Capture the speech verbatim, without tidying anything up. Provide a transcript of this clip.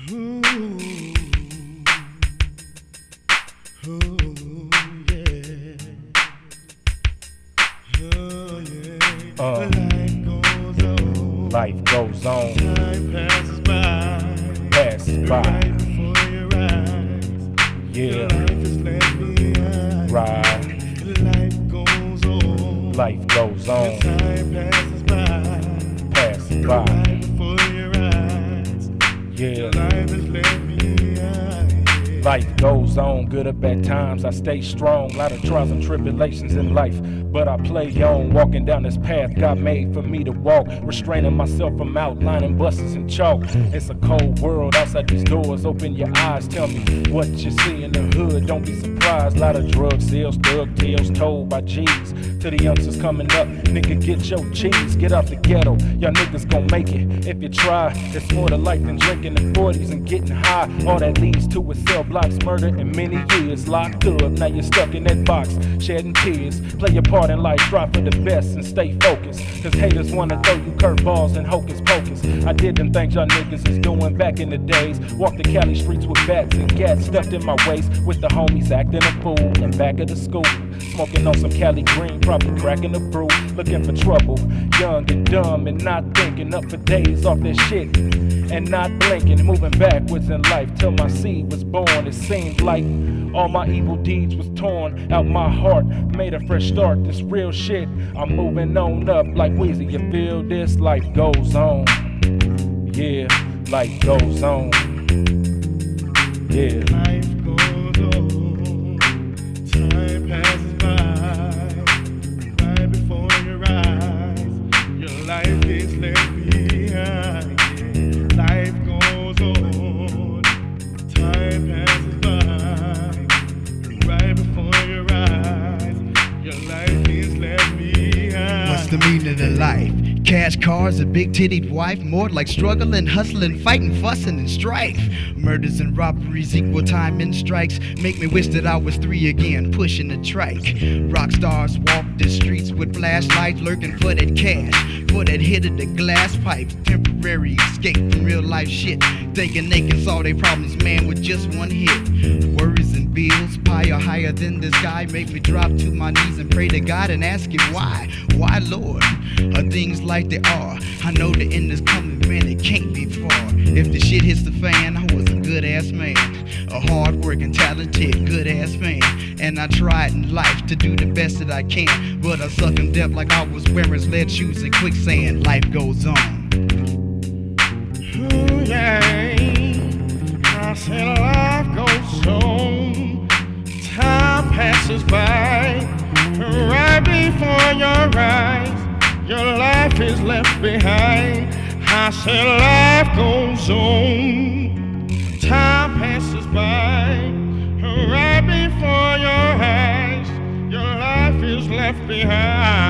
Ooh, ooh, yeah. Oh, yeah. Uh, Life goes on. life goes on, Time passes by. passes by. Right before your eyes. Yeah, Life is left behind. right. Life goes on. Life goes on, Time passes by. passes by. Right before your eyes. Yeah. Life is left behind. Life goes on, good or bad times, I stay strong. Lot of trials and tribulations in life, but I play on. Walking down this path God made for me to walk, restraining myself from outlining buses and chalk. It's a cold world outside these doors, open your eyes, tell me what you see in the hood. Don't be surprised, lot of drug sales, thug tales told by G's. To the youngsters coming up, nigga get your cheese, get out the ghetto, y'all niggas gon' make it if you try. It's more to life than drinking the forties and getting high. All that leads to is cell blocks, murder, and many years locked up. Now you're stuck in that box, shedding tears. Play your part in life, strive for the best and stay focused. Cause haters wanna throw you curveballs and hocus pocus. I did them things y'all niggas is doing back in the days. Walk the Cali streets with bats and gats stuffed in my waist, with the homies acting a fool in back of the school. Smoking on some Cali green, probably cracking a brew. Looking for trouble, young and dumb and not thinking. Up for days off that shit and not blinking. Moving backwards in life till my seed was born. It seemed like all my evil deeds was torn out my heart. Made a fresh start, this real shit. I'm moving on up like Weezy. You feel this? Life goes on. Yeah, life goes on. Yeah. Life goes on. Time passes by. Right before your eyes. Your life is left behind. Yeah. Life goes on. Time passes by. Right before your eyes. Your life is left behind. What's the meaning of life? Cash cars, a big tittied wife, more like struggling, hustling, fighting, fussing, and strife. Murders and robberies, equal time and strikes make me wish that I was three again, pushing the trike. Rock stars walk the streets with flashlights, lurking for that cash, for that hit of the glass pipe. Temporary escape from real life shit, thinking they can solve their problems, man, with just one hit. Worries and bills pile higher than the sky make me drop to my knees and pray to God and ask him why. Why, Lord? Are things like they are? I know the end is coming, man, it can't be far. If the shit hits the fan, I was a good ass man, a hard working, talented, good ass man. And I tried in life to do the best that I can, but I suck in depth like I was wearing sled shoes in quicksand. Life goes on. Ooh, yeah. I said life goes on. Time passes by. Right before your eyes. Your life is left behind. I said life goes on. Time passes by. Right before your eyes. Your life is left behind.